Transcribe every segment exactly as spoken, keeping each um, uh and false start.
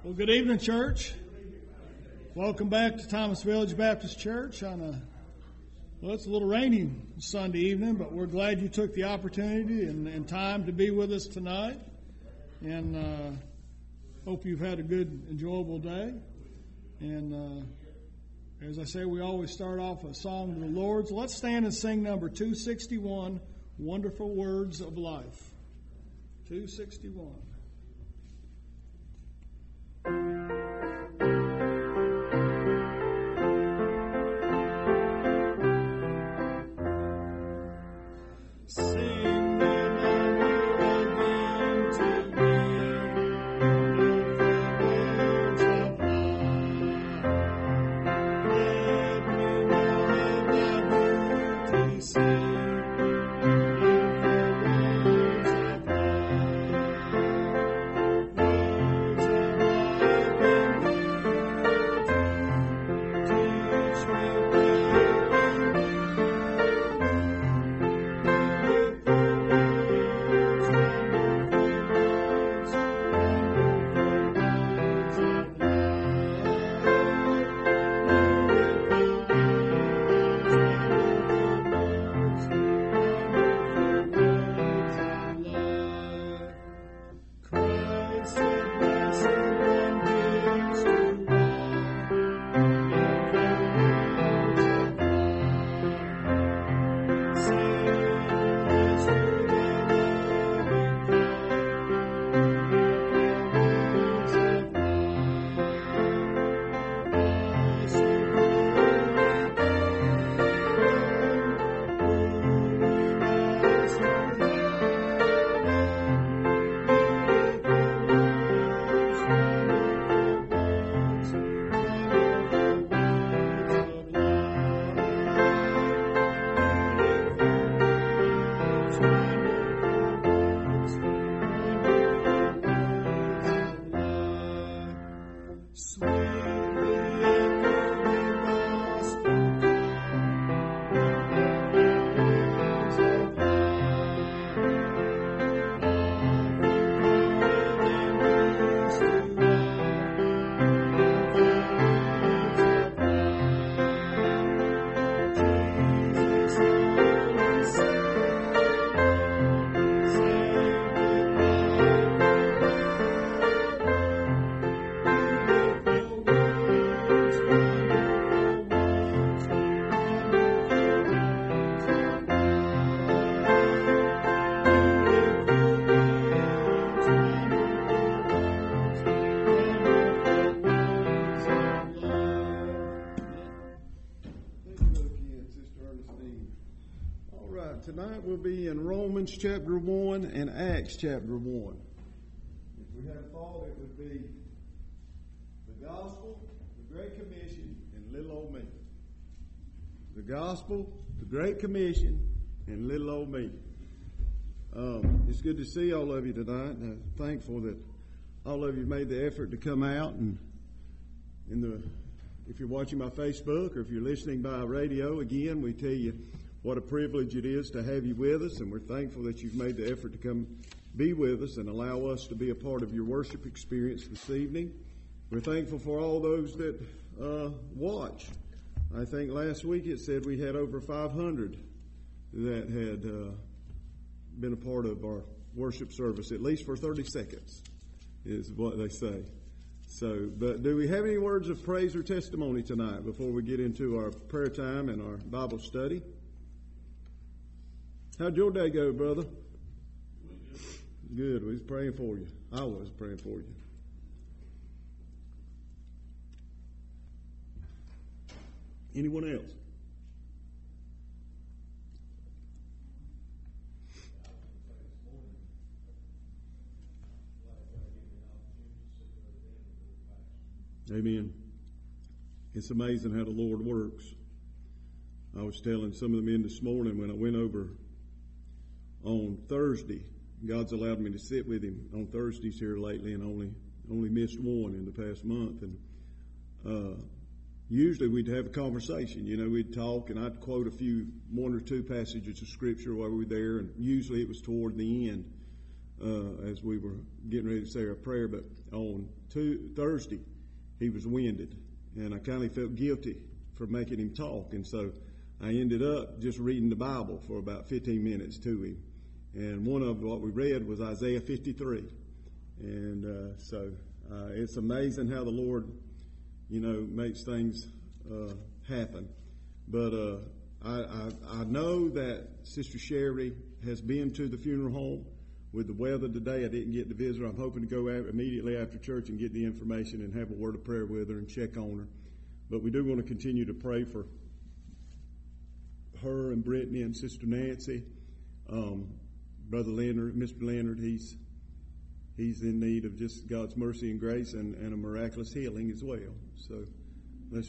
Well, good evening, church. Welcome back to Thomas Village Baptist Church on a, well, it's a little rainy Sunday evening, but we're glad you took the opportunity and, and time to be with us tonight. And uh, hope you've had a good, enjoyable day. And uh, as I say, we always start off with a song of the Lord's. Let's stand and sing number two sixty-one, Wonderful Words of Life. two sixty-one. Tonight we'll be in Romans chapter one and Acts chapter one. If we had thought, it would be the gospel, the Great Commission, and little old me. The gospel, the Great Commission, and little old me. Um, it's good to see all of you tonight, and I'm thankful that all of you made the effort to come out. And in the, if you're watching by Facebook or if you're listening by radio, again, we tell you what a privilege it is to have you with us, and we're thankful that you've made the effort to come be with us and allow us to be a part of your worship experience this evening. We're thankful for all those that uh, watch. I think last week it said we had over five hundred that had uh, been a part of our worship service, at least for thirty seconds, is what they say. So, but do we have any words of praise or testimony tonight before we get into our prayer time and our Bible study? How'd your day go, brother? Good. We was praying for you. I was praying for you. Anyone else? Amen. It's amazing how the Lord works. I was telling some of the men this morning when I went over on Thursday. God's allowed me to sit with him on Thursdays here lately, and only only missed one in the past month. And uh, usually we'd have a conversation. You know, we'd talk, and I'd quote a few, one or two passages of Scripture while we were there, and usually it was toward the end. uh, as we were getting ready to say our prayer. But on two, Thursday, he was winded, and I kind of felt guilty for making him talk. And so I ended up just reading the Bible for about fifteen minutes to him. And one of what we read was Isaiah fifty-three. And uh, so uh, it's amazing how the Lord, you know, makes things uh, happen. But uh, I, I, I know that Sister Sherry has been to the funeral home. With the weather today, I didn't get to visit her. I'm hoping to go out immediately after church and get the information and have a word of prayer with her and check on her. But we do want to continue to pray for her and Brittany and Sister Nancy. Um, Brother Leonard, Mister Leonard, he's he's in need of just God's mercy and grace and, and a miraculous healing as well. So let's.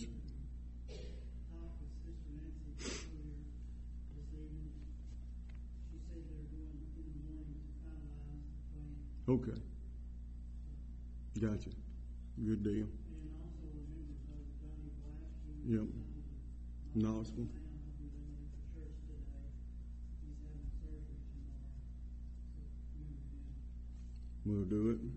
Okay. Gotcha. Good deal. Yep. Knoxville. We'll do it.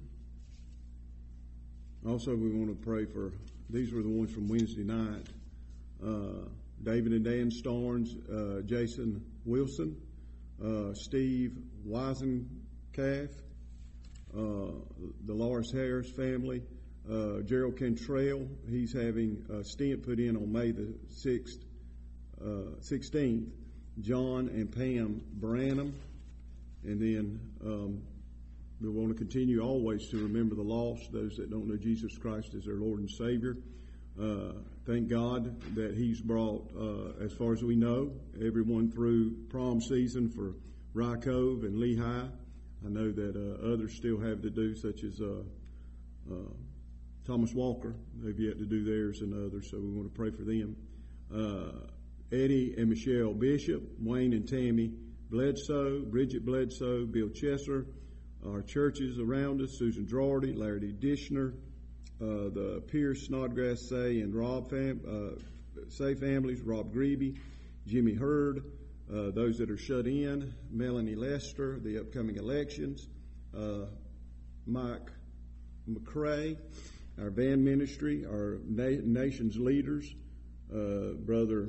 Also, we want to pray for, these were the ones from Wednesday night. Uh, David and Dan Starnes, uh, Jason Wilson, uh, Steve Weisencalf, uh, the Lawrence Harris family, uh, Gerald Cantrell, he's having a stent put in on May the sixth, uh, sixteenth. John and Pam Branham, and then um, we want to continue always to remember the lost, those that don't know Jesus Christ as their Lord and Savior. Uh, thank God that He's brought, uh, as far as we know, everyone through prom season for Rye Cove and Lehigh. I know that uh, others still have to do, such as uh, uh, Thomas Walker. They've yet to do theirs, and others, so we want to pray for them. Uh, Eddie and Michelle Bishop, Wayne and Tammy Bledsoe, Bridget Bledsoe, Bill Chesser, our churches around us, Susan Drawarty, Larry Dishner, uh, the Pierce, Snodgrass, Say, and Rob fam- uh, Say families, Rob Greeby, Jimmy Hurd, uh, those that are shut in, Melanie Lester, the upcoming elections, uh, Mike McCrae, our band ministry, our na- nation's leaders, uh, Brother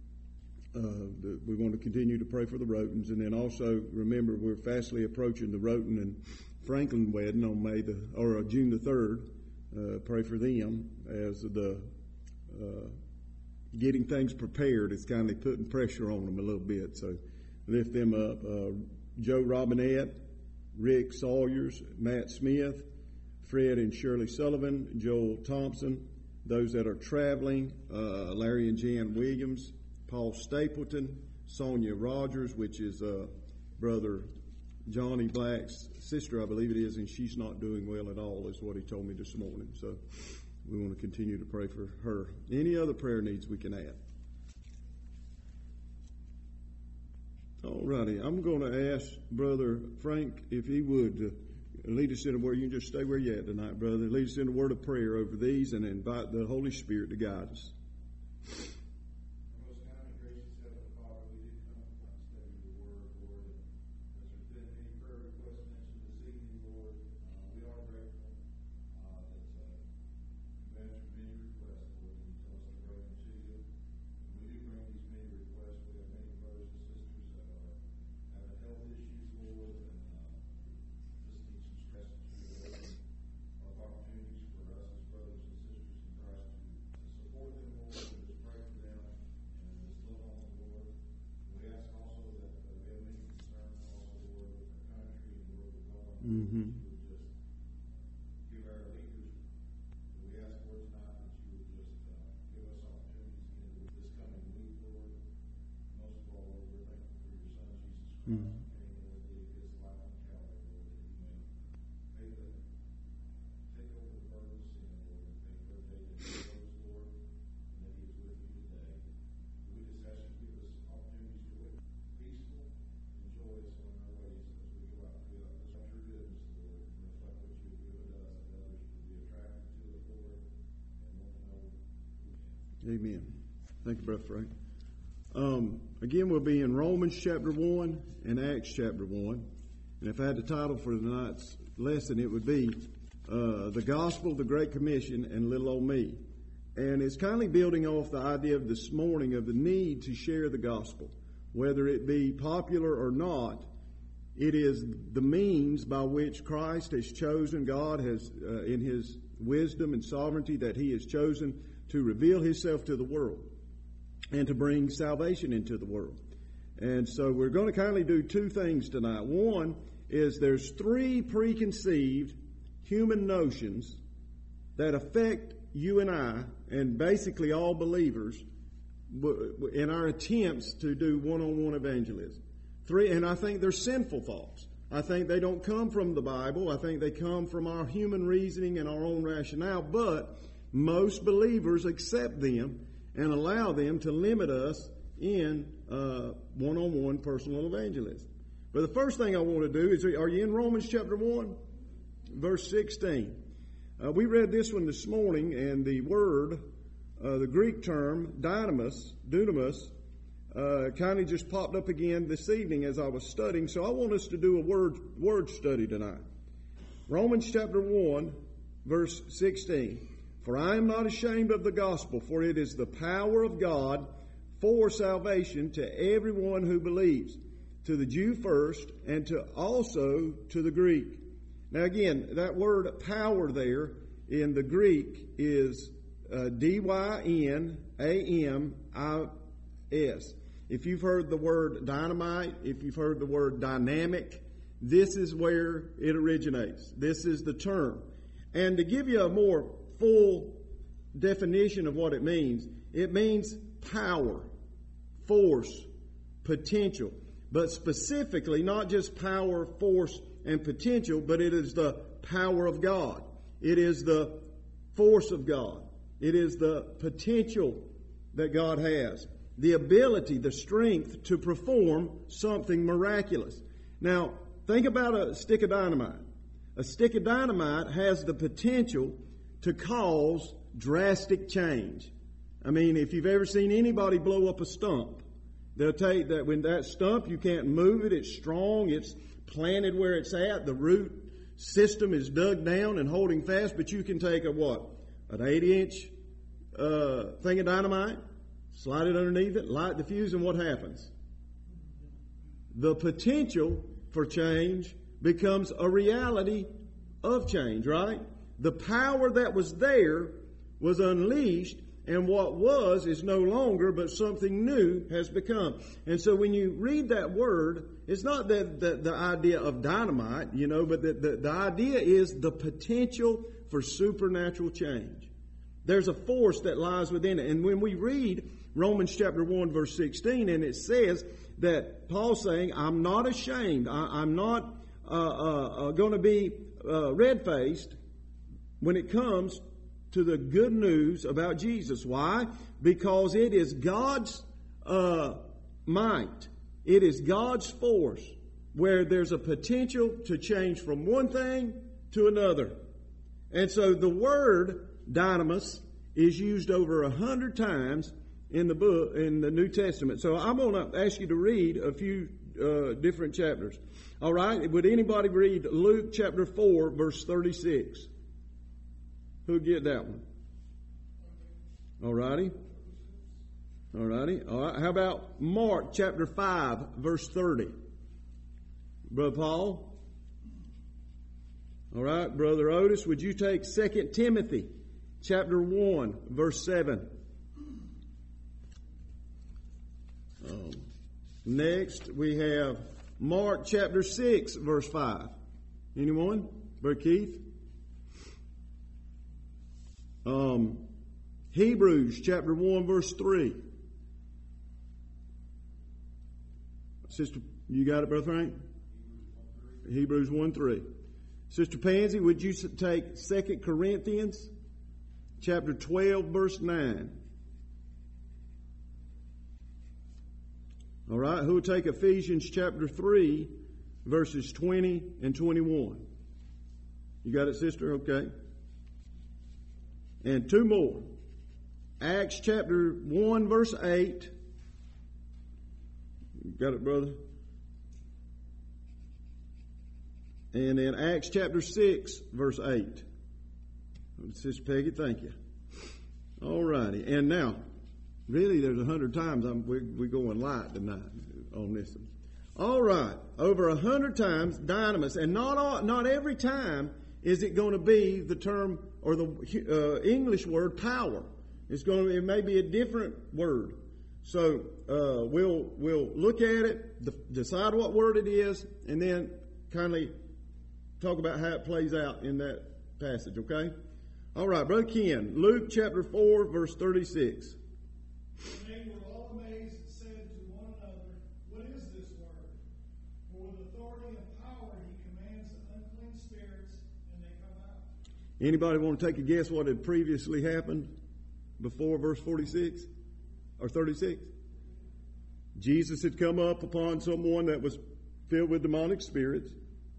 Uh, the, we want to continue to pray for the Rotens, and then also remember we're fastly approaching the Roten and Franklin wedding on May the or uh, June the third. Uh, pray for them as the uh, getting things prepared is kind of putting pressure on them a little bit. So lift them up. Uh, Joe Robinette, Rick Sawyers, Matt Smith, Fred and Shirley Sullivan, Joel Thompson, those that are traveling, uh, Larry and Jan Williams, Paul Stapleton, Sonia Rogers, which is uh, Brother Johnny Black's sister, I believe it is, and she's not doing well at all, is what he told me this morning. So we want to continue to pray for her. Any other prayer needs we can add? All righty. I'm going to ask Brother Frank if he would uh, lead us in a word. You can just stay where you're at tonight, brother. Lead us in a word of prayer over these and invite the Holy Spirit to guide us. Mm-hmm. Give our leaders, we ask for tonight that you would just uh, give us opportunities in this coming week, Lord. Most of all, Lord, we're thankful for your Son, Jesus Christ, mm-hmm. who came, Lord, gave his life on Calvary, Lord, that you may pay the, take over the burden of sin, Lord, and thank you for the day that he rose, Lord, and that he is with you today. We just ask you to give us opportunities to live peaceful and joyous on our ways as we go out to the goodness, Lord, and reflect what you've given us, and others to be attracted to it, Lord, and want to know who. Amen. Thank you, Brother Frank. Um, again, we'll be in Romans chapter one and Acts chapter one. And if I had the title for tonight's lesson, it would be uh, The Gospel, the Great Commission, and Little Old Me. And it's kindly building off the idea of this morning of the need to share the gospel. Whether it be popular or not, it is the means by which Christ has chosen, God has, uh, in His wisdom and sovereignty, that He has chosen to reveal Himself to the world and to bring salvation into the world. And so we're going to kindly do two things tonight. One is there's three preconceived human notions that affect you and I, and basically all believers, in our attempts to do one-on-one evangelism. Three, and I think they're sinful thoughts. I think they don't come from the Bible. I think they come from our human reasoning and our own rationale, but most believers accept them and allow them to limit us in uh, one-on-one personal evangelism. But the first thing I want to do is, are you in Romans chapter one, verse sixteen? Uh, we read this one this morning, and the word, uh, the Greek term, dynamis, dunamis, uh, kind of just popped up again this evening as I was studying. So I want us to do a word word study tonight. Romans chapter one, verse sixteen. For I am not ashamed of the gospel, for it is the power of God for salvation to everyone who believes, to the Jew first, and to also to the Greek. Now again, that word power there in the Greek is uh, D Y N A M I S. If you've heard the word dynamite, if you've heard the word dynamic, this is where it originates. This is the term. And to give you a more full definition of what it means, it means power, force, potential. But specifically, not just power, force, and potential, but it is the power of God. It is the force of God. It is the potential that God has. The ability, the strength to perform something miraculous. Now, think about a stick of dynamite. A stick of dynamite has the potential to cause drastic change. I mean, if you've ever seen anybody blow up a stump, they'll tell you that when that stump, you can't move it, it's strong, it's planted where it's at, the root system is dug down and holding fast, but you can take a what? An eighty-inch uh, thing of dynamite, slide it underneath it, light the fuse, and what happens? The potential for change becomes a reality of change, right? The power that was there was unleashed, and what was is no longer, but something new has become. And so when you read that word, it's not that the, the idea of dynamite, you know, but the, the, the idea is the potential for supernatural change. There's a force that lies within it. And when we read Romans chapter one, verse sixteen, and it says that Paul's saying, I'm not ashamed. I, I'm not uh, uh, uh, going to be uh, red-faced when it comes to the good news about Jesus. Why? Because it is God's uh, might. It is God's force where there's a potential to change from one thing to another. And so the word dynamis is used over a hundred times in the book, in the New Testament. So I'm going to ask you to read a few uh, different chapters. All right? Would anybody read Luke chapter four, verse thirty-six? Who'd get that one? All righty. All righty. All right. How about Mark chapter five, verse thirty? Brother Paul? All right. Brother Otis, would you take Second Timothy chapter one, verse seven? Um, next, we have Mark chapter six, verse five. Anyone? Brother Keith? Um, Hebrews chapter one, verse three. Sister, you got it, Brother Frank? Hebrews one, three. Sister Pansy, would you take Second Corinthians chapter twelve, verse nine? All right. Who will take Ephesians chapter three, verses twenty and twenty-one? You got it, sister? Okay. And two more. Acts chapter one, verse eight. You got it, brother? And in Acts chapter six, verse eight. Sister Peggy, thank you. All righty. And now, really, there's a hundred times I'm, we're, we're going light tonight on this one. All right. Over a hundred times, dynamis. And not all, not every time is it going to be the term or the uh, English word power. It's going to, it may be a different word. So uh, we'll we'll look at it, d- decide what word it is, and then kindly talk about how it plays out in that passage, okay? All right, Brother Ken, Luke chapter four, verse thirty-six. And they were all amazed and said to one another, "What is this word? For with authority and power he commands the unclean spirits, and they come out." Anybody want to take a guess what had previously happened before verse forty-six or thirty-six? Jesus had come up upon someone that was filled with demonic spirits,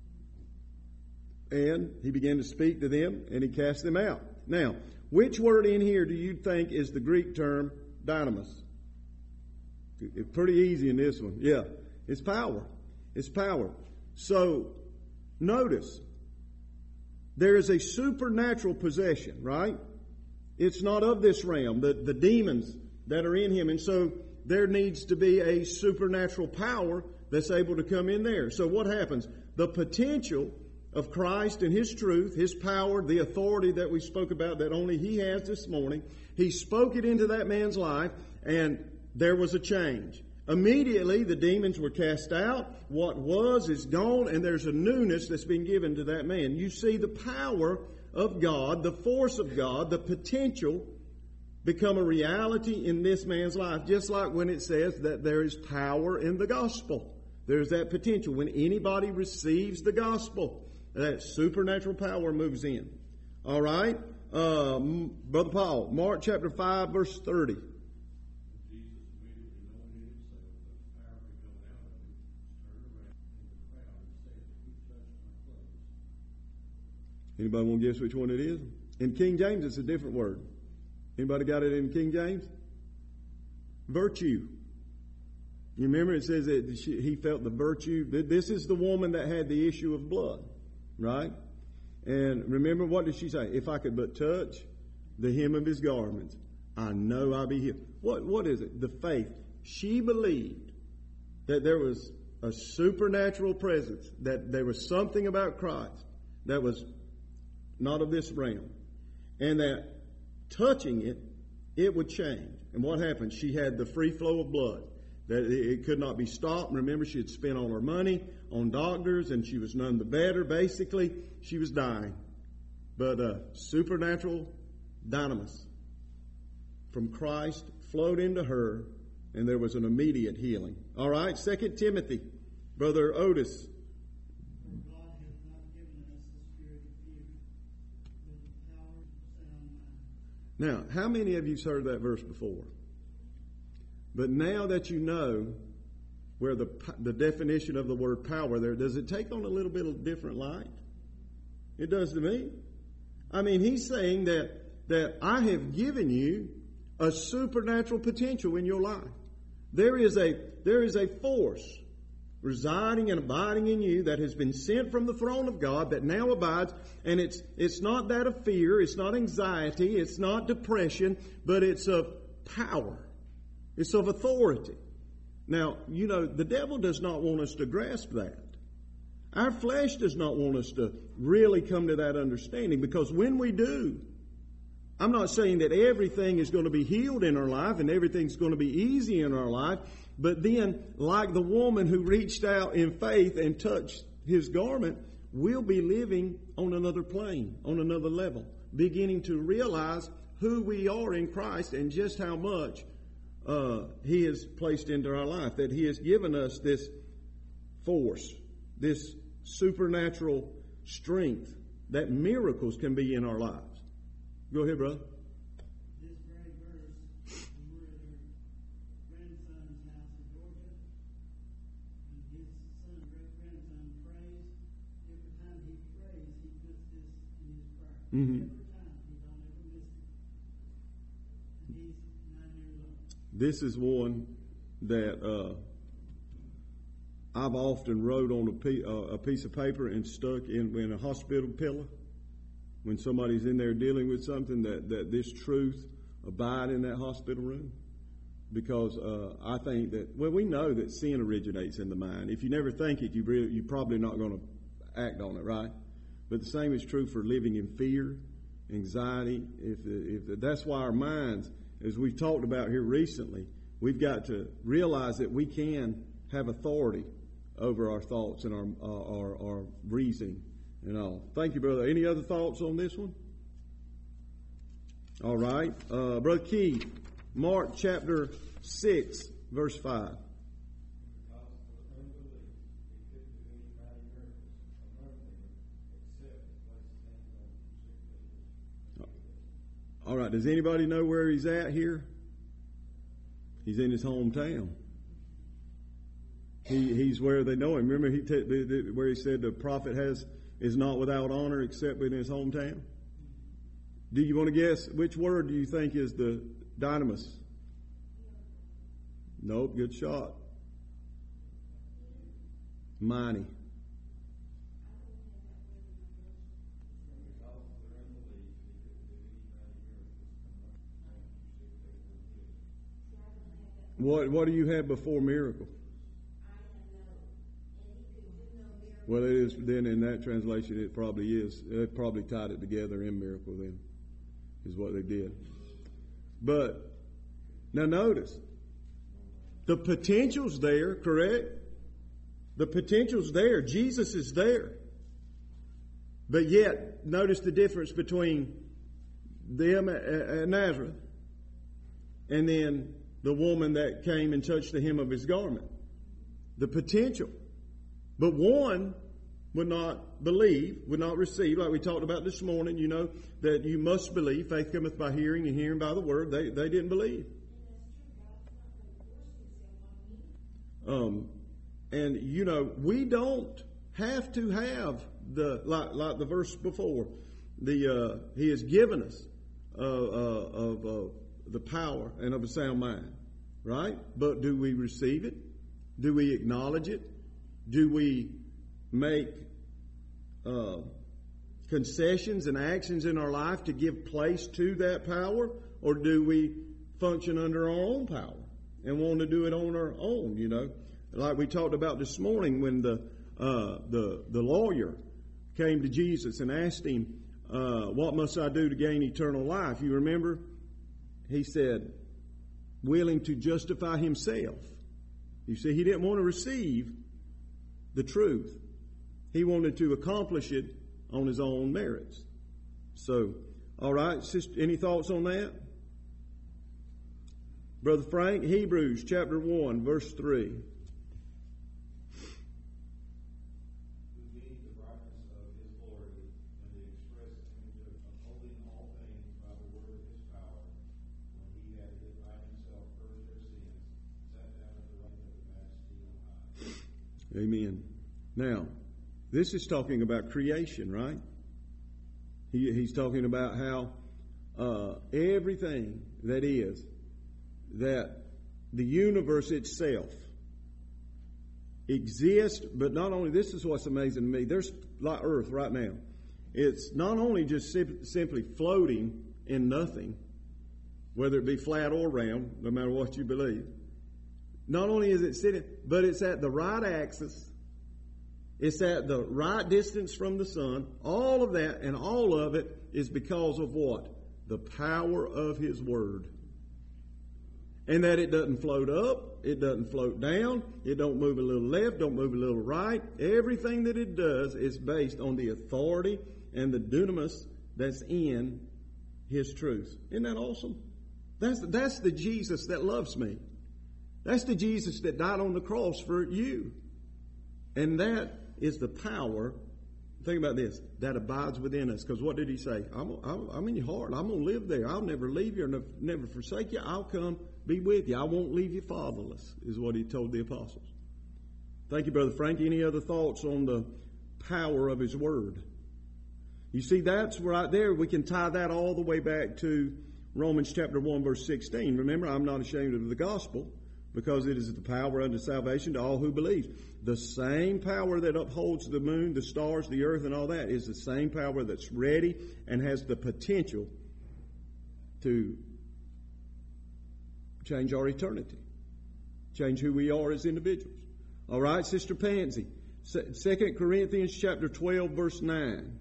and he began to speak to them, and he cast them out. Now, which word in here do you think is the Greek term dynamis? It's pretty easy in this one. Yeah, it's power. It's power. So, notice, there is a supernatural possession, right? It's not of this realm, the, the demons that are in him. And so, there needs to be a supernatural power that's able to come in there. So, what happens? The potential of Christ and His truth, His power, the authority that we spoke about that only He has this morning. He spoke it into that man's life, and there was a change. Immediately, the demons were cast out. What was is gone, and there's a newness that's been given to that man. You see the power of God, the force of God, the potential become a reality in this man's life. Just like when it says that there is power in the gospel. There's that potential. When anybody receives the gospel, that supernatural power moves in. All right? Uh, Brother Paul, Mark chapter five, verse thirty. Anybody want to guess which one it is? In King James, it's a different word. Anybody got it in King James? Virtue. You remember it says that she, he felt the virtue. This is the woman that had the issue of blood, right? And remember, what did she say? If I could but touch the hem of his garments, I know I'll be healed. What, what is it? The faith. She believed that there was a supernatural presence, that there was something about Christ that was not of this realm, and that touching it, it would change. And what happened? She had the free flow of blood. That it could not be stopped. Remember, she had spent all her money on doctors, and she was none the better. Basically, she was dying. But uh, supernatural dynamis from Christ flowed into her, and there was an immediate healing. All right, Second Timothy, Brother Otis. God has not given us the spirit of fear, but of power and sound mind. Now, how many of you have heard that verse before? But now that you know where the the definition of the word power there, does it take on a little bit of different light? It does to me. I mean, he's saying that that I have given you a supernatural potential in your life. There is a there is a force residing and abiding in you that has been sent from the throne of God that now abides, and it's it's not that of fear, it's not anxiety, it's not depression, but it's of power. It's of authority. Now, you know, the devil does not want us to grasp that. Our flesh does not want us to really come to that understanding, because when we do, I'm not saying that everything is going to be healed in our life and everything's going to be easy in our life, but then, like the woman who reached out in faith and touched his garment, we'll be living on another plane, on another level, beginning to realize who we are in Christ and just how much Uh, he has placed into our life, that He has given us this force, this supernatural strength, that miracles can be in our lives. Go ahead, brother. This very verse, we were at their grandson's house in Georgia, and his son, great-grandson, prays. Every time he prays, he puts this in his prayer. Mm-hmm. Every time. He don't ever miss it. And he's nine years old. This is one that uh, I've often wrote on a piece, uh, a piece of paper and stuck in, in a hospital pillow when somebody's in there dealing with something, that, that this truth abide in that hospital room. Because uh, I think that, well, we know that sin originates in the mind. If you never think it, you really, you're probably not going to act on it, right? But the same is true for living in fear, anxiety. If, if that's why our minds, as we've talked about here recently, we've got to realize that we can have authority over our thoughts and our uh, our, our reasoning and all. Thank you, brother. Any other thoughts on this one? All right. Uh, Brother Keith, Mark chapter six, verse five. All right. Does anybody know where he's at here? He's in his hometown. He, he's where they know him. Remember he t- the, the, where he said the prophet has is not without honor except in his hometown? Do you want to guess which word do you think is the dynamis? Nope, good shot. Mighty. What what do you have before miracle? Well, it is then in that translation. It probably is. It probably tied it together in miracle. Then is what they did. But now notice the potential's there. Correct. The potential's there. Jesus is there. But yet, notice the difference between them at Nazareth and then the woman that came and touched the hem of his garment. The potential. But one would not believe, would not receive, like we talked about this morning, you know, that you must believe. Faith cometh by hearing and hearing by the word. They they didn't believe. Um, and, you know, we don't have to have the, like, like the verse before, the uh, he has given us uh, uh, of uh, the power and of a sound mind, right? But do we receive it? Do we acknowledge it? Do we make uh, concessions and actions in our life to give place to that power? Or do we function under our own power and want to do it on our own, you know? Like we talked about this morning when the uh, the, the lawyer came to Jesus and asked him, uh, what must I do to gain eternal life? You remember? He said, willing to justify himself. You see, he didn't want to receive the truth. He wanted to accomplish it on his own merits. So, all right, sister, any thoughts on that? Brother Frank, Hebrews chapter one, verse three. Amen. Now, this is talking about creation, right? He, he's talking about how uh, everything that is, that the universe itself exists, but not only, this is what's amazing to me, there's like Earth right now. It's not only just sim- simply floating in nothing, whether it be flat or round, no matter what you believe. Not only is it sitting, but it's at the right axis. It's at the right distance from the sun. All of that, and all of it is because of what? The power of His Word. And that it doesn't float up, it doesn't float down, it don't move a little left, don't move a little right. Everything that it does is based on the authority and the dunamis that's in His truth. Isn't that awesome? That's, that's the Jesus that loves me. That's the Jesus that died on the cross for you. And that is the power, think about this, that abides within us. Because what did He say? I'm, I'm, I'm in your heart. I'm going to live there. I'll never leave you or never forsake you. I'll come be with you. I won't leave you fatherless, is what He told the apostles. Thank you, Brother Frank. Any other thoughts on the power of His Word? You see, that's right there. We can tie that all the way back to Romans chapter one, verse sixteen. Remember, I'm not ashamed of the gospel, because it is the power unto salvation to all who believe. The same power that upholds the moon, the stars, the earth, and all that is the same power that's ready and has the potential to change our eternity, change who we are as individuals. All right, Sister Pansy, Second Corinthians chapter twelve, verse nine.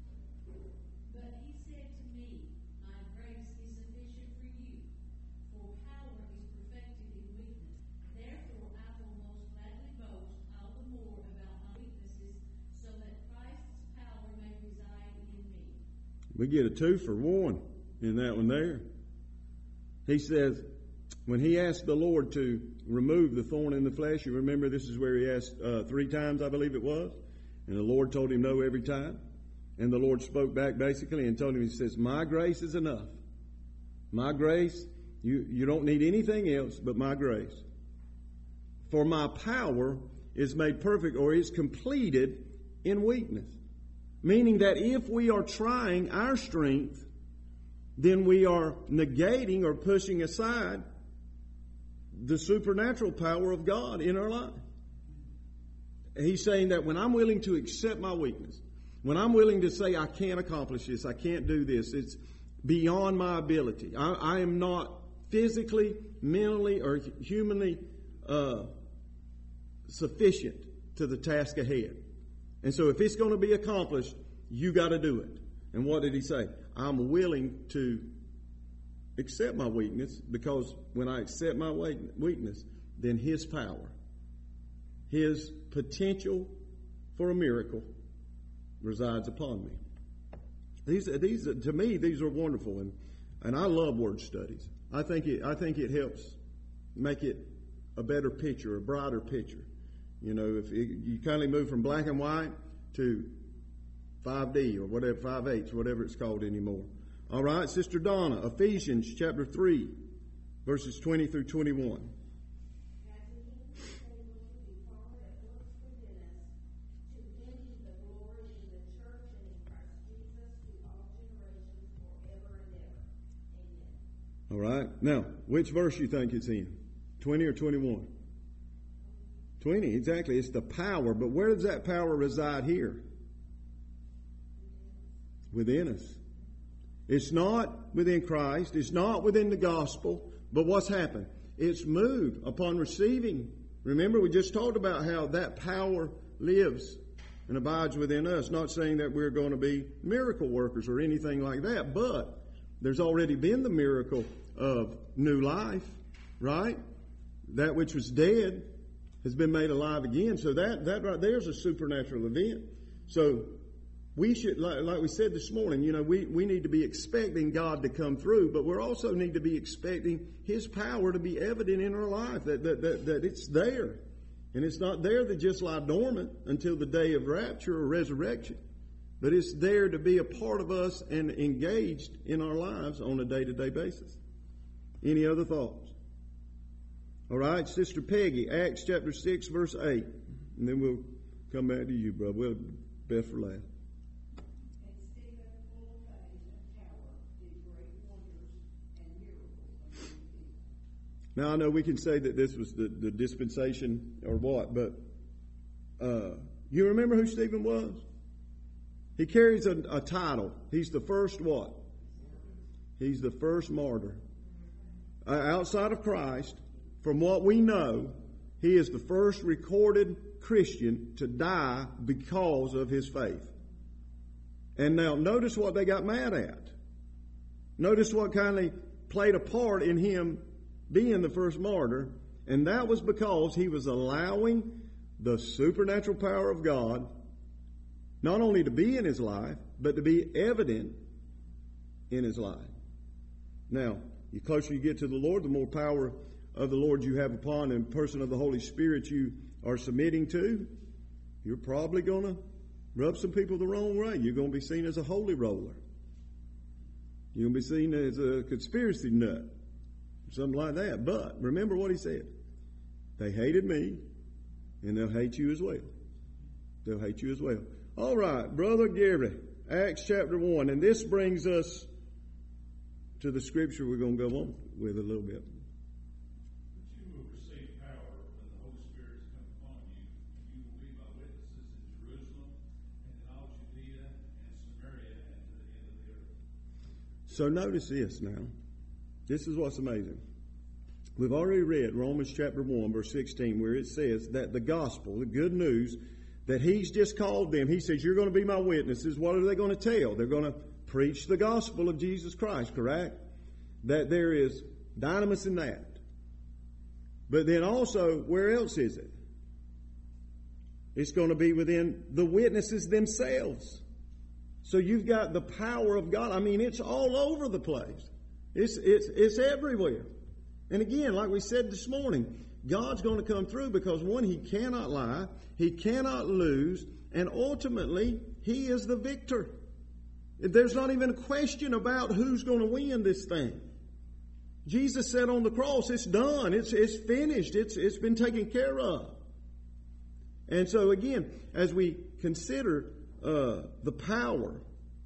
We get a two for one in that one there. He says, when he asked the Lord to remove the thorn in the flesh, you remember this is where he asked uh, three times, I believe it was, and the Lord told him no every time. And the Lord spoke back basically and told him, he says, my grace is enough. My grace, you, you don't need anything else but my grace. For my power is made perfect, or is completed in weakness. Meaning that if we are trying our strength, then we are negating or pushing aside the supernatural power of God in our life. He's saying that when I'm willing to accept my weakness, when I'm willing to say I can't accomplish this, I can't do this, it's beyond my ability. I, I am not physically, mentally, or humanly uh, sufficient to the task ahead. And so if it's going to be accomplished, you got to do it. And what did he say? I'm willing to accept my weakness, because when I accept my weakness, then his power, his potential for a miracle resides upon me. These, these, to me, these are wonderful, and, and I love word studies. I think it, I think it helps make it a better picture, a brighter picture. You know, if it, you kind of move from black and white to five D or whatever, five eighths, whatever it's called anymore. All right, Sister Donna, Ephesians chapter three, verses twenty through twenty-one. All right, now, which verse you think it's in? twenty or twenty-one? twenty, exactly. It's the power. But where does that power reside here? Within us. It's not within Christ. It's not within the gospel. But what's happened? It's moved upon receiving. Remember, we just talked about how that power lives and abides within us. Not saying that we're going to be miracle workers or anything like that, but there's already been the miracle of new life, right? That which was dead has been made alive again. So that, that right there is a supernatural event. So we should, like, like we said this morning, you know, we, we need to be expecting God to come through, but we also need to be expecting his power to be evident in our life, that, that, that, that it's there. And it's not there to just lie dormant until the day of rapture or resurrection, but it's there to be a part of us and engaged in our lives on a day-to-day basis. Any other thoughts? All right, Sister Peggy, Acts chapter six, verse eight. And then we'll come back to you, brother. We'll best for last. Now, I know we can say that this was the, the dispensation or what, but uh, you remember who Stephen was? He carries a, a title. He's the first what? He's the first martyr. Uh, outside of Christ, from what we know, he is the first recorded Christian to die because of his faith. And now notice what they got mad at. Notice what kind of played a part in him being the first martyr, and that was because he was allowing the supernatural power of God not only to be in his life, but to be evident in his life. Now, the closer you get to the Lord, the more power of the Lord you have upon, and person of the Holy Spirit you are submitting to, you're probably going to rub some people the wrong way. You're going to be seen as a holy roller. You're going to be seen as a conspiracy nut, something like that. But remember what he said. They hated me, and they'll hate you as well. They'll hate you as well. All right, Brother Gary, Acts chapter one. And this brings us to the scripture we're going to go on with a little bit. But you will receive So notice this now. This is what's amazing. We've already read Romans chapter one, verse sixteen, where it says that the gospel, the good news, that he's just called them. He says, you're going to be my witnesses. What are they going to tell? They're going to preach the gospel of Jesus Christ, correct? That there is dynamis in that. But then also, where else is it? It's going to be within the witnesses themselves. So you've got the power of God. I mean, it's all over the place. It's, it's, it's everywhere. And again, like we said this morning, God's going to come through because, one, He cannot lie, He cannot lose, and ultimately, He is the victor. There's not even a question about who's going to win this thing. Jesus said on the cross, it's done, it's, it's finished, it's, it's been taken care of. And so again, as we consider uh, the power,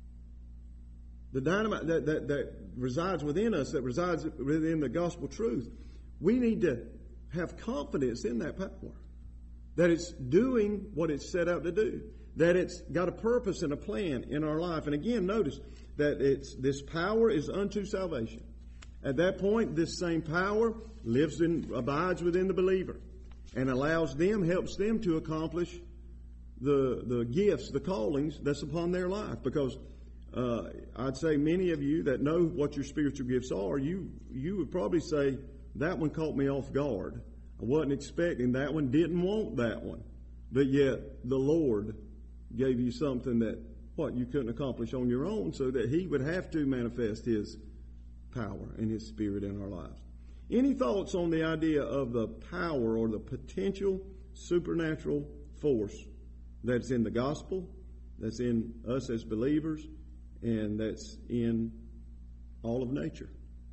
the dynamite that, that, that resides within us, that resides within the gospel truth, we need to have confidence in that power. That it's doing what it's set out to do. That it's got a purpose and a plan in our life. And again, notice that it's this power is unto salvation. At that point, this same power lives in, abides within the believer and allows them, helps them to accomplish the, the gifts, the callings that's upon their life. Because uh, I'd say many of you that know what your spiritual gifts are, you, you would probably say, that one caught me off guard. I wasn't expecting that one, didn't want that one. But yet the Lord gave you something that, what, you couldn't accomplish on your own, so that He would have to manifest His power and His Spirit in our lives. Any thoughts on the idea of the power or the potential supernatural force that's in the gospel, that's in us as believers, and that's in all of nature?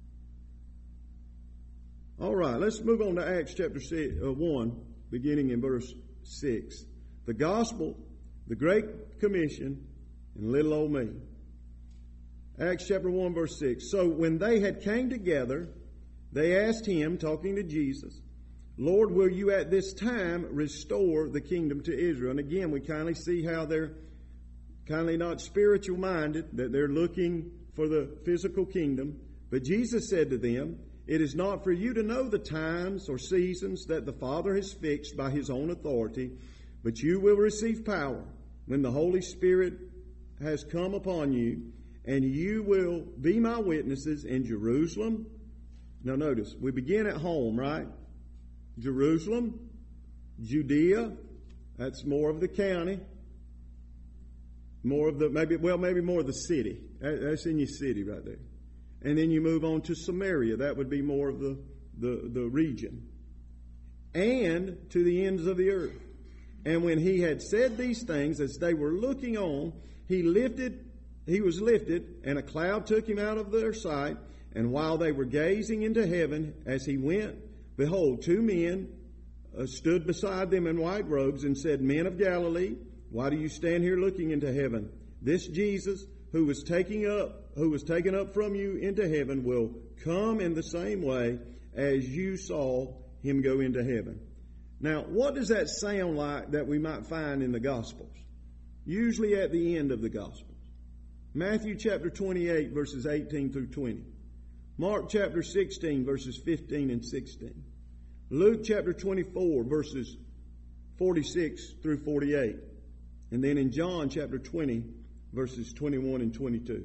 All right, let's move on to Acts chapter six, uh, one, beginning in verse six. The gospel, the Great Commission, and little old me. Acts chapter one, verse six. So when they had came together, they asked Him, talking to Jesus, Lord, will you at this time restore the kingdom to Israel? And again, we kindly see how they're kindly not spiritual minded, that they're looking for the physical kingdom. But Jesus said to them, it is not for you to know the times or seasons that the Father has fixed by His own authority, but you will receive power when the Holy Spirit has come upon you, and you will be my witnesses in Jerusalem. Now notice, we begin at home, right? Jerusalem, Judea, that's more of the county, more of the, maybe, well, maybe more of the city. That's in your city right there. And then you move on to Samaria. That would be more of the, the, the region. And to the ends of the earth. And when He had said these things, as they were looking on, He lifted, He was lifted, and a cloud took Him out of their sight. And while they were gazing into heaven, as He went, behold, two men uh, stood beside them in white robes and said, Men of Galilee, why do you stand here looking into heaven? This Jesus, who was taking up, who was taken up from you into heaven, will come in the same way as you saw Him go into heaven. Now, what does that sound like that we might find in the Gospels? Usually at the end of the Gospels. Matthew chapter twenty-eight, verses eighteen through twenty. Mark chapter sixteen, verses fifteen and sixteen. Luke chapter twenty-four, verses forty-six through forty-eight. And then in John chapter twenty, verses twenty-one and twenty-two.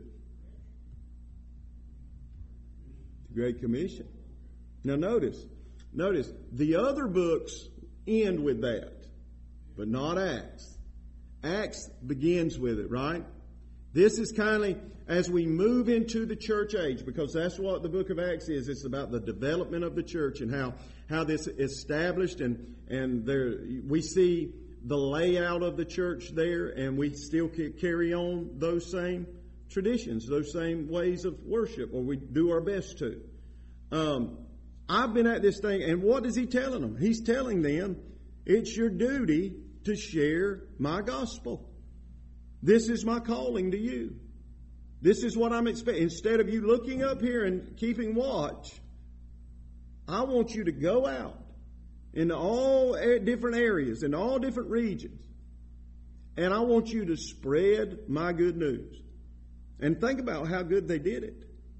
The Great Commission. Now notice, notice, the other books end with that, but not Acts. Acts begins with it, right? This is kindly as we move into the church age, because that's what the book of Acts is. It's about the development of the church and how, how this is established, and, and there we see the layout of the church there, and we still carry on those same traditions, those same ways of worship, or we do our best to. Um, I've been at this thing, and what is He telling them? He's telling them, it's your duty to share my gospel. This is my calling to you. This is what I'm expecting. Instead of you looking up here and keeping watch, I want you to go out into all different areas, in all different regions, and I want you to spread my good news. And think about how good they did it.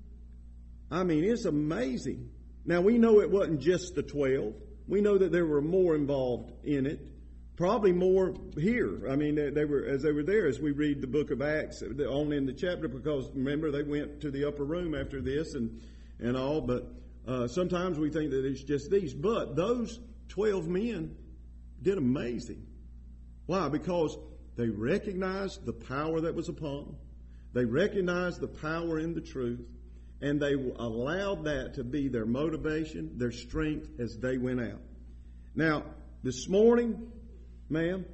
I mean, it's amazing. Now, we know it wasn't just the twelve. We know that there were more involved in it. Probably more here. I mean, they, they were as they were there as we read the book of Acts on in the chapter, because remember they went to the upper room after this and and all. But uh, sometimes we think that it's just these. But those twelve men did amazing. Why? Because they recognized the power that was upon them. They recognized the power in the truth, and they allowed that to be their motivation, their strength as they went out. Now, this morning, ma'am.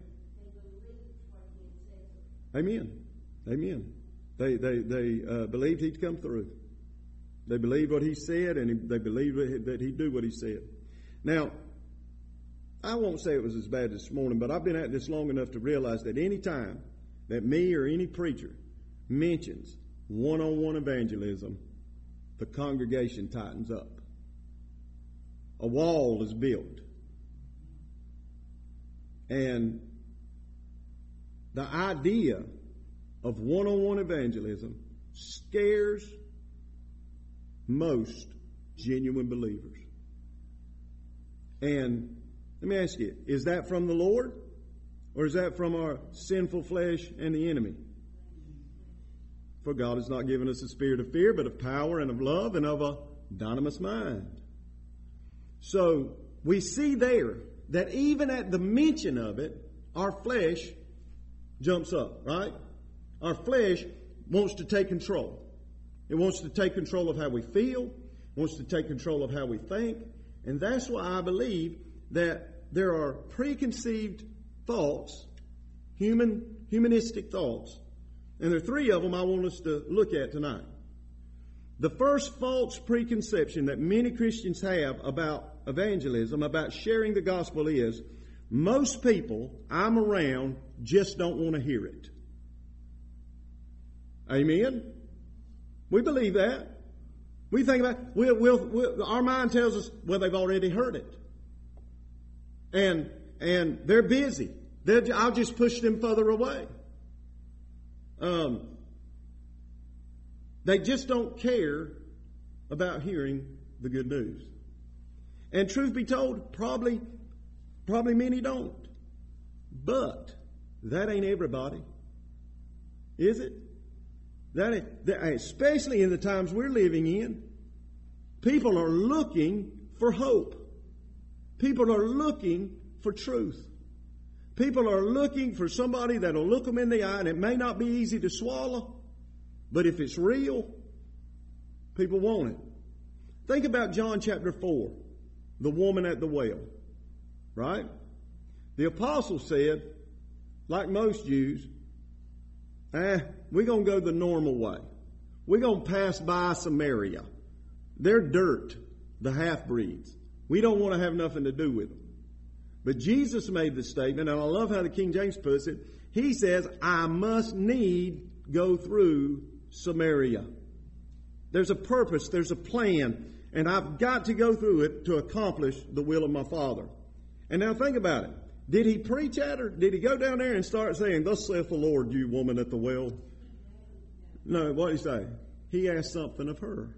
Amen. Amen. They they they uh, believed he'd come through. They believed what he said, and he, they believed that he'd do what he said. Now, I won't say it was as bad this morning, but I've been at this long enough to realize that any time that me or any preacher mentions one-on-one evangelism, the congregation tightens up. A wall is built. And the idea of one-on-one evangelism scares most genuine believers. And let me ask you, is that from the Lord, or is that from our sinful flesh and the enemy? For God has not given us a spirit of fear, but of power and of love and of a dynamis mind. So we see there that even at the mention of it, our flesh jumps up, right? Our flesh wants to take control. It wants to take control of how we feel, wants to take control of how we think, and that's why I believe that there are preconceived thoughts, human, humanistic thoughts, and there are three of them I want us to look at tonight. The first false preconception that many Christians have about evangelism, about sharing the gospel, is most people I'm around just don't want to hear it. Amen? We believe that. We think about, we'll, we'll, we'll, our mind tells us, well, they've already heard it. And and they're busy. They're, I'll just push them further away. Um, they just don't care about hearing the good news. And truth be told, probably, probably many don't. But that ain't everybody, is it? That ain't, that, especially in the times we're living in, people are looking for hope. People are looking for truth. People are looking for somebody that'll look them in the eye, and it may not be easy to swallow, but if it's real, people want it. Think about John chapter four, the woman at the well, right? The apostle said, like most Jews, eh, we're going to go the normal way. We're going to pass by Samaria. They're dirt, the half-breeds. We don't want to have nothing to do with them. But Jesus made the statement, and I love how the King James puts it. He says, I must need go through Samaria. There's a purpose, there's a plan, and I've got to go through it to accomplish the will of my Father. And now think about it. Did he preach at her? Did he go down there and start saying, thus saith the Lord, you woman at the well? No, what did he say? He asked something of her.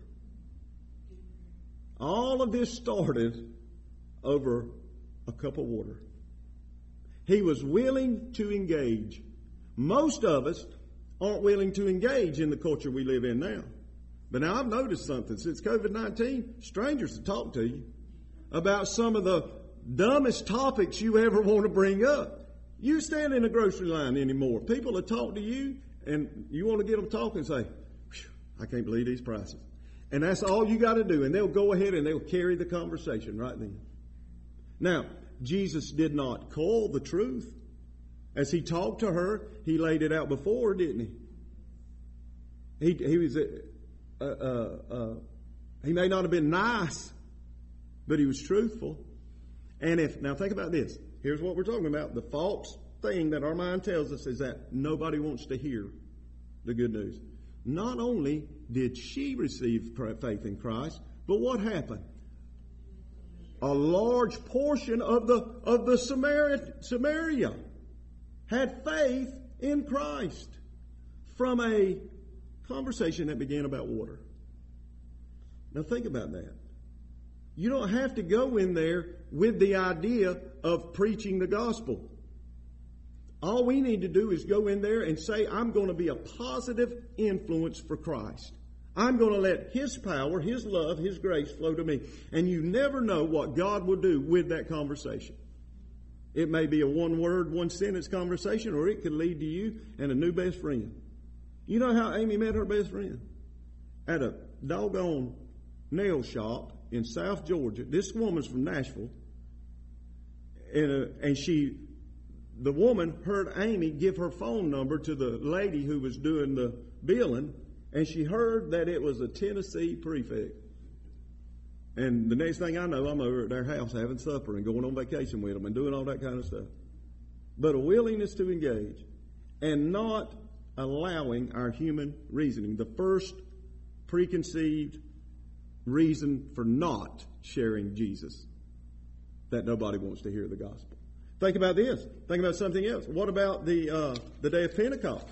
All of this started over a cup of water. He was willing to engage. Most of us aren't willing to engage in the culture we live in now. But now I've noticed something. Since covid nineteen, strangers have talked to you about some of the dumbest topics you ever want to bring up. You stand in a grocery line anymore. People will talk to you, and you want to get them talking and say, I can't believe these prices. And that's all you got to do. And they'll go ahead and they'll carry the conversation right then. Now, Jesus did not call the truth. As he talked to her, he laid it out before, didn't he? He, he was, uh, uh, uh, he may not have been nice, but he was truthful. And if, now think about this. Here's what we're talking about. The false thing that our mind tells us is that nobody wants to hear the good news. Not only did she receive faith in Christ, but what happened? A large portion of the of the Samaria, Samaria had faith in Christ from a conversation that began about water. Now think about that. You don't have to go in there with the idea of preaching the gospel. All we need to do is go in there and say, I'm going to be a positive influence for Christ. I'm going to let His power, His love, His grace flow to me. And you never know what God will do with that conversation. It may be a one-word, one-sentence conversation, or it could lead to you and a new best friend. You know how Amy met her best friend? At a doggone nail shop in South Georgia. This woman's from Nashville. And, uh, and she, the woman heard Amy give her phone number to the lady who was doing the billing, and she heard that it was a Tennessee prefect. And the next thing I know, I'm over at their house having supper and going on vacation with them and doing all that kind of stuff. But a willingness to engage and not allowing our human reasoning. The first preconceived reason for not sharing Jesus, that nobody wants to hear the gospel. Think about this. Think about something else. What about the uh, the day of Pentecost?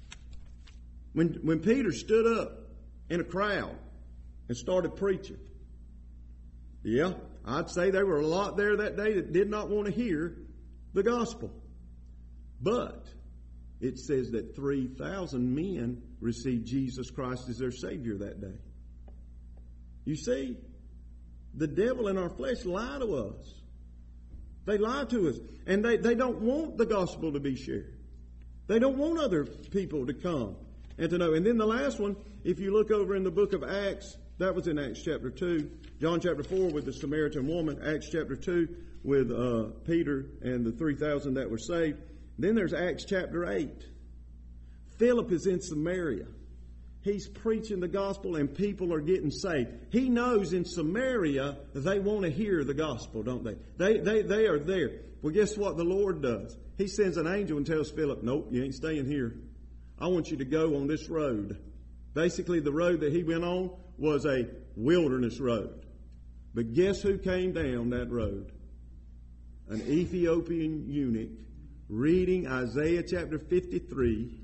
When when Peter stood up in a crowd and started preaching. Yeah, I'd say there were a lot there that day that did not want to hear the gospel. But it says that three thousand men received Jesus Christ as their Savior that day. You see, the devil in our flesh lie to us. They lie to us. And they, they don't want the gospel to be shared. They don't want other people to come and to know. And then the last one, if you look over in the book of Acts, that was in Acts chapter two. John chapter four with the Samaritan woman. Acts chapter two with uh, Peter and the three thousand that were saved. Then there's Acts chapter eight. Philip is in Samaria. He's preaching the gospel and people are getting saved. He knows in Samaria they want to hear the gospel, don't they? They, they, they are there. Well, guess what the Lord does? He sends an angel and tells Philip, nope, you ain't staying here. I want you to go on this road. Basically, the road that he went on was a wilderness road. But guess who came down that road? An Ethiopian eunuch reading Isaiah chapter fifty-three.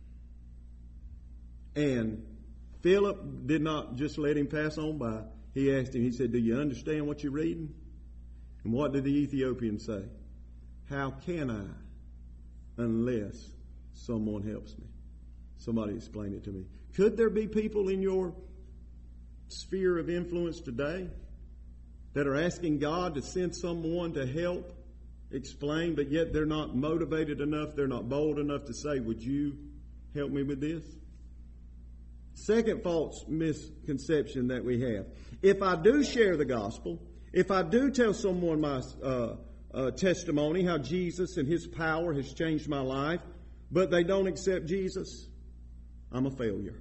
And Philip did not just let him pass on by. He asked him, he said, do you understand what you're reading? And what did the Ethiopian say? How can I unless someone helps me? Somebody explain it to me. Could there be people in your sphere of influence today that are asking God to send someone to help explain, but yet they're not motivated enough, they're not bold enough to say, would you help me with this? Second false misconception that we have. If I do share the gospel, if I do tell someone my uh, uh, testimony, how Jesus and His power has changed my life, but they don't accept Jesus, I'm a failure.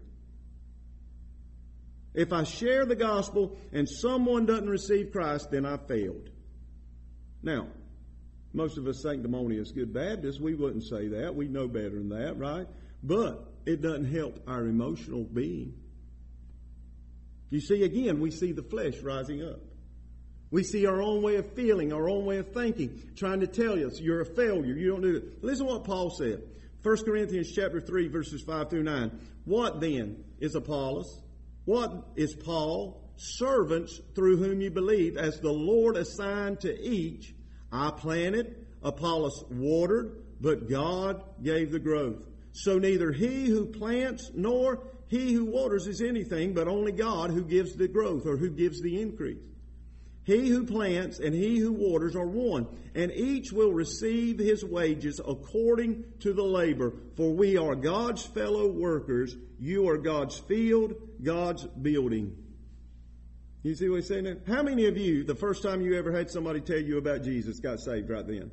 If I share the gospel and someone doesn't receive Christ, then I failed. Now, most of us sanctimonious good Baptists, we wouldn't say that. We know better than that, right? But it doesn't help our emotional being. You see, again, we see the flesh rising up. We see our own way of feeling, our own way of thinking, trying to tell us you're a failure. You don't do it. Listen to what Paul said. First Corinthians chapter three, verses five through nine. What then is Apollos? What is Paul? Servants through whom you believe, as the Lord assigned to each. I planted, Apollos watered, but God gave the growth. So neither he who plants nor he who waters is anything, but only God who gives the growth, or who gives the increase. He who plants and he who waters are one, and each will receive his wages according to the labor. For we are God's fellow workers. You are God's field, God's building. You see what he's saying there? How many of you, the first time you ever had somebody tell you about Jesus, got saved right then?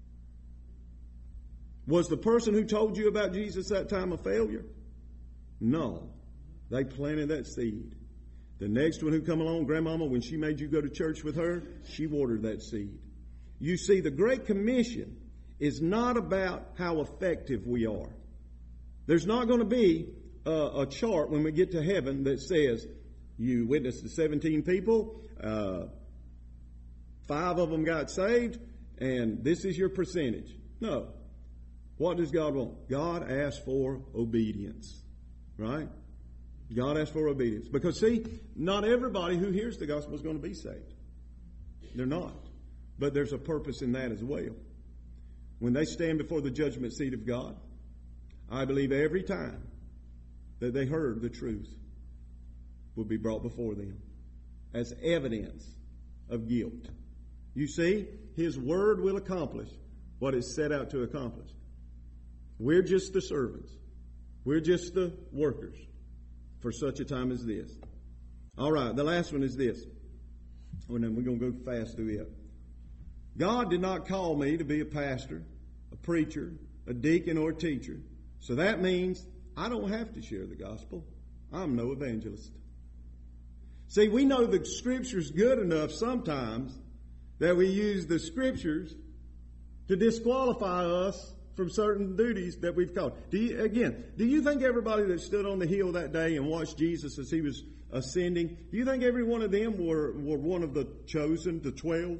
Was the person who told you about Jesus that time a failure? No. They planted that seed. The next one who come along, Grandmama, when she made you go to church with her, she watered that seed. You see, the Great Commission is not about how effective we are. There's not going to be a, a chart when we get to heaven that says, you witnessed to seventeen people, uh, five of them got saved, and this is your percentage. No. What does God want? God asks for obedience, right? God asks for obedience. Because see, not everybody who hears the gospel is going to be saved. They're not. But there's a purpose in that as well. When they stand before the judgment seat of God, I believe every time that they heard the truth will be brought before them as evidence of guilt. You see, His Word will accomplish what it's set out to accomplish. We're just the servants. We're just the workers for such a time as this. All right, the last one is this. And then we're going to go fast through it. God did not call me to be a pastor, a preacher, a deacon, or a teacher. So that means I don't have to share the gospel. I'm no evangelist. See, we know the Scripture's good enough sometimes that we use the Scriptures to disqualify us from certain duties that we've called. Do you, again, do you think everybody that stood on the hill that day and watched Jesus as He was ascending, do you think every one of them were, were one of the chosen, the twelve?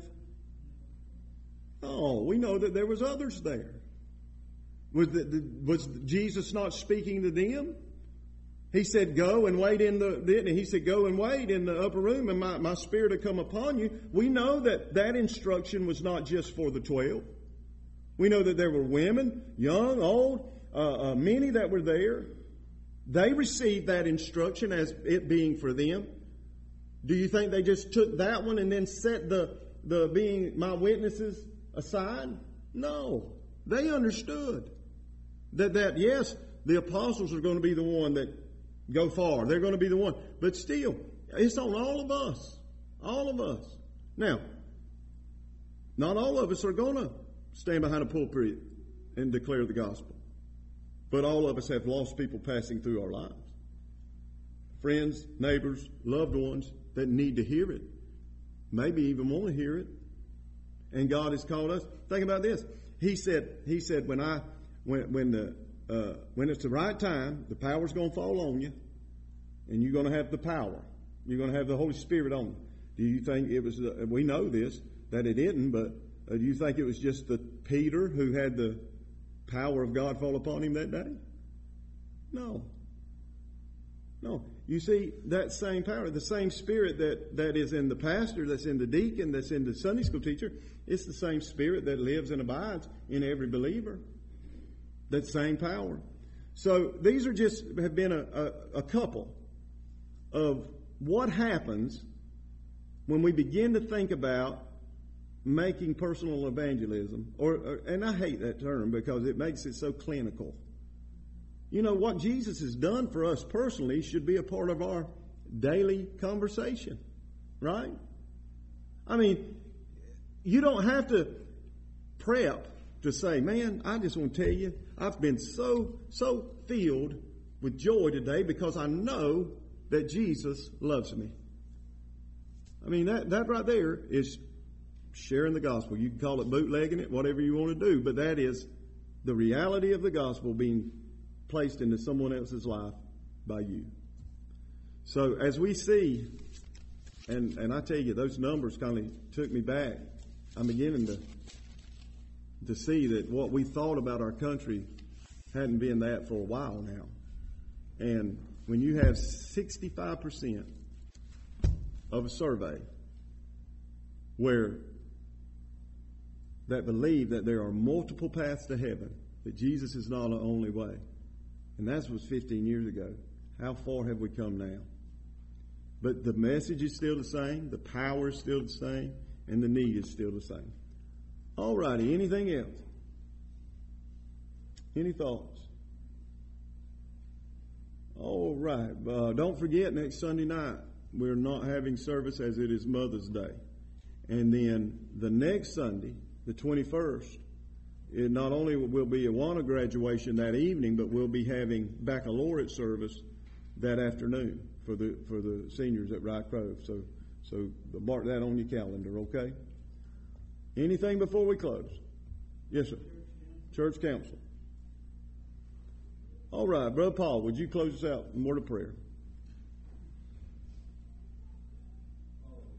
Oh, we know that there was others there. Was, the, was Jesus not speaking to them? He said, go and wait in the, didn't he? He said, go and wait in the upper room and my, my Spirit will come upon you. We know that that instruction was not just for the twelve. We know that there were women, young, old, uh, uh, many that were there. They received that instruction as it being for them. Do you think they just took that one and then set the, the being my witnesses aside? No. They understood that, that, yes, the apostles are going to be the one that go far. They're going to be the one. But still, it's on all of us. All of us. Now, not all of us are going to stand behind a pulpit and declare the gospel. But all of us have lost people passing through our lives. Friends, neighbors, loved ones that need to hear it. Maybe even want to hear it. And God has called us. Think about this. He said, He said, when I, when, when the, uh, when it's the right time, the power's going to fall on you, and you're going to have the power. You're going to have the Holy Spirit on you. Do you think it was? Uh, we know this that it didn't, but uh, do you think it was just the Peter who had the power of God fall upon him that day? No. No. You see, that same power, the same Spirit that, that is in the pastor, that's in the deacon, that's in the Sunday school teacher, it's the same Spirit that lives and abides in every believer. That same power. So these are just have been a, a, a couple of what happens when we begin to think about making personal evangelism, or, or and I hate that term because it makes it so clinical. You know, what Jesus has done for us personally should be a part of our daily conversation, right? I mean, you don't have to prep to say, man, I just want to tell you, I've been so, so filled with joy today because I know that Jesus loves me. I mean, that, that right there is sharing the gospel. You can call it bootlegging it, whatever you want to do, but that is the reality of the gospel being placed into someone else's life by you. So as we see, and, and I tell you, those numbers kind of took me back. I'm beginning to to see that what we thought about our country hadn't been that for a while now. And when you have sixty-five percent of a survey where that believe that there are multiple paths to heaven, that Jesus is not the only way, and that was fifteen years ago. How far have we come now? But the message is still the same, the power is still the same, and the need is still the same. All righty, anything else? Any thoughts? All right, uh, don't forget next Sunday night, we're not having service as it is Mother's Day. And then the next Sunday, the twenty-first, it not only will be a Awana graduation that evening, but we'll be having baccalaureate service that afternoon for the for the seniors at Rye Grove. So so mark that on your calendar, okay? Anything before we close? Yes, sir. Church council. All right, Brother Paul, would you close us out in a word of prayer?